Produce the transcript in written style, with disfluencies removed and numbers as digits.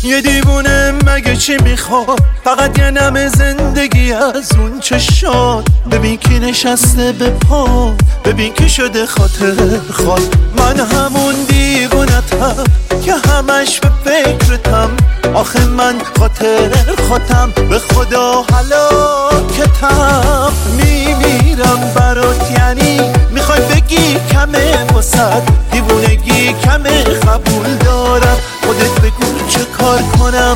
یه دیوونه مگه چی میخواد؟ فقط یه نم زندگی از اون چه شد. ببین کی نشسته به پا، ببین کی شده خاطر خود. من همون دیوونتم که همش به فکرتم. آخه من خاطر خودم، به خدا هلاکتم. میمیرم برات، یعنی میخوای بگی کمه واسد؟ دیوونگی کمه قبول دارم. خودت بگو چه کار کنم